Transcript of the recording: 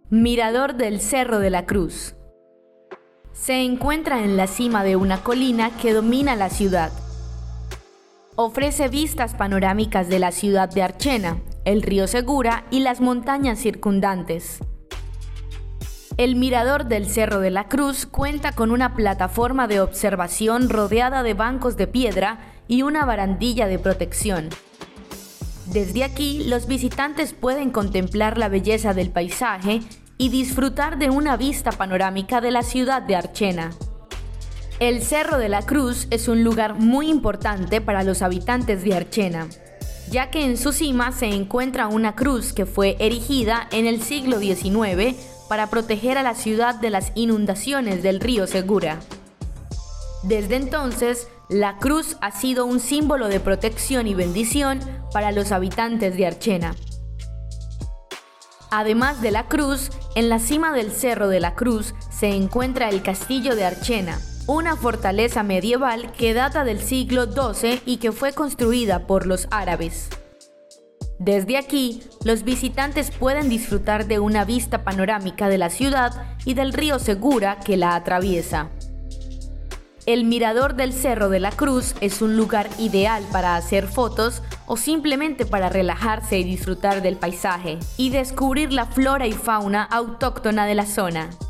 Mirador del Cerro de la Cruz. Se encuentra en la cima de una colina que domina la ciudad. Ofrece vistas panorámicas de la ciudad de Archena, el río Segura y las montañas circundantes. El Mirador del Cerro de la Cruz cuenta con una plataforma de observación rodeada de bancos de piedra y una barandilla de protección. Desde aquí, los visitantes pueden contemplar la belleza del paisaje y disfrutar de una vista panorámica de la ciudad de Archena. El Cerro de la Cruz es un lugar muy importante para los habitantes de Archena, ya que en su cima se encuentra una cruz que fue erigida en el siglo XIX para proteger a la ciudad de las inundaciones del río Segura. Desde entonces, la cruz ha sido un símbolo de protección y bendición para los habitantes de Archena. Además de la cruz, en la cima del Cerro de la Cruz se encuentra el Castillo de Archena, una fortaleza medieval que data del siglo XII y que fue construida por los árabes. Desde aquí, los visitantes pueden disfrutar de una vista panorámica de la ciudad y del río Segura que la atraviesa. El Mirador del Cerro de la Cruz es un lugar ideal para hacer fotos o simplemente para relajarse y disfrutar del paisaje y descubrir la flora y fauna autóctona de la zona.